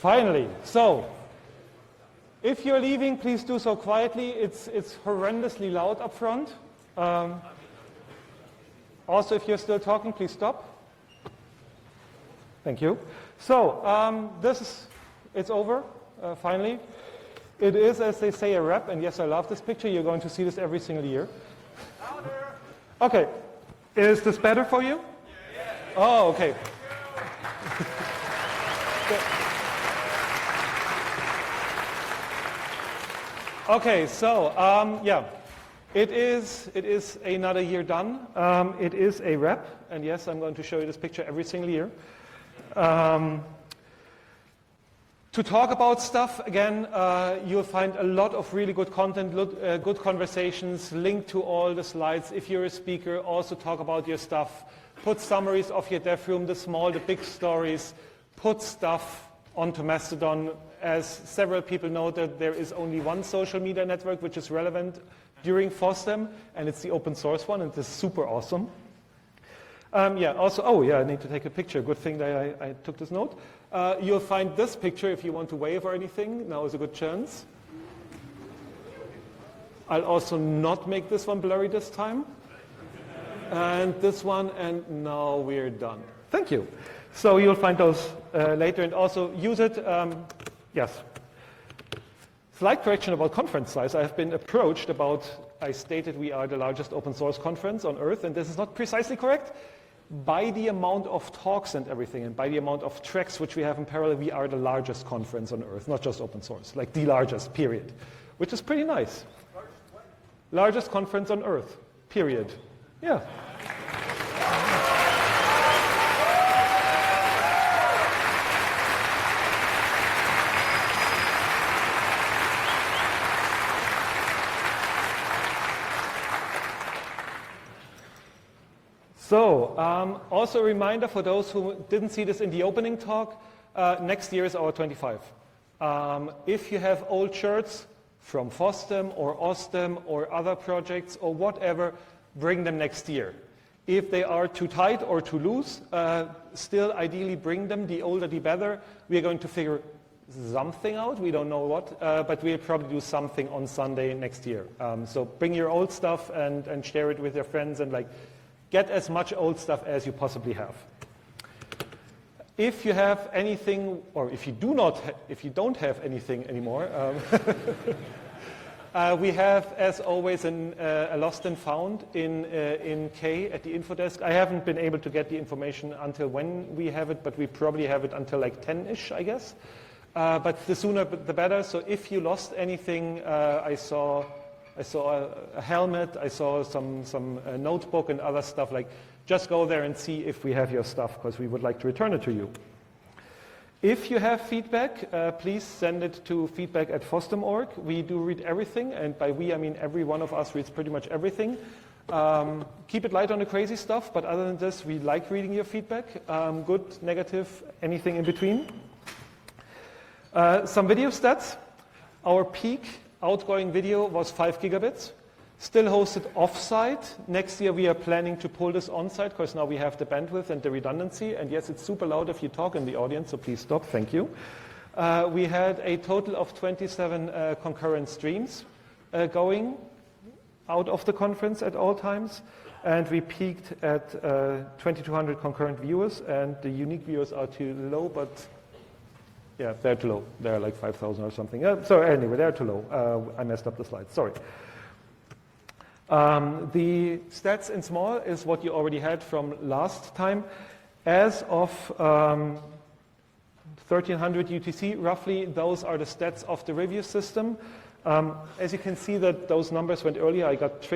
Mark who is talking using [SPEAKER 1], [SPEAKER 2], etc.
[SPEAKER 1] Finally. So, if you're leaving, please do so quietly. It's horrendously loud up front. Also, if you're still talking, please stop. Thank you. So, it's over, finally. It is, as they say, a wrap, and yes, I love this picture. You're going to see this every single year. Louder. Okay. Is this better for you? Yeah. Oh, okay. Okay, so, yeah. It is another year done. It is a wrap, and yes, I'm going to show you this picture every single year. To talk about stuff, again, you'll find a lot of really good content, good conversations, linked to all the slides. If you're a speaker, also talk about your stuff. Put summaries of your dev room, the small, the big stories. Put stuff onto Mastodon. As several people know, that there is only one social media network which is relevant during FOSDEM, and it's the open source one, and it's super awesome. Also, I need to take a picture. Good thing that I took this note. You'll find this picture if you want to wave or anything. Now is a good chance. I'll also not make this one blurry this time. And this one, and now we're done. Thank you. So you'll find those later, and also use it. Yes. Slight correction about conference size. I have been approached about, I stated we are the largest open source conference on earth, and this is not precisely correct. By the amount of talks and everything, and by the amount of tracks which we have in parallel, we are the largest conference on earth, not just open source, like the largest, period. Which is pretty nice. Largest conference on earth, period. Yeah. So, also a reminder for those who didn't see this in the opening talk, next year is our 25. If you have old shirts from FOSDEM or OSDEM or other projects or whatever, bring them next year. If they are too tight or too loose, still ideally bring them. The older the better. We are going to figure something out. We don't know what, but we'll probably do something on Sunday next year. So bring your old stuff and share it with your friends and get as much old stuff as you possibly have. If you have anything, or if you don't have anything anymore, we have, as always, a lost and found in K at the info desk. I haven't been able to get the information until when we have it, but we probably have it until 10-ish, I guess. But the sooner the better. So if you lost anything, I saw a helmet, I saw some notebook and other stuff. Just go there and see if we have your stuff, because we would like to return it to you. If you have feedback, please send it to feedback@fosdem.org. We do read everything, and by we I mean every one of us reads pretty much everything. Keep it light on the crazy stuff, but other than this, we like reading your feedback. Good, negative, anything in between. Some video stats. Our peak outgoing video was 5 gigabits, still hosted offsite. Next year we are planning to pull this onsite, because now we have the bandwidth and the redundancy. And yes, it's super loud if you talk in the audience, so please stop, thank you. We had a total of 27 concurrent streams going out of the conference at all times. And we peaked at 2,200 concurrent viewers, and the unique viewers are too low, but yeah, they're too low. They're 5,000 or something. So anyway, they're too low. I messed up the slides, sorry. The stats in small is what you already had from last time. As of 1300 UTC, roughly, those are the stats of the review system. As you can see that those numbers went earlier, I got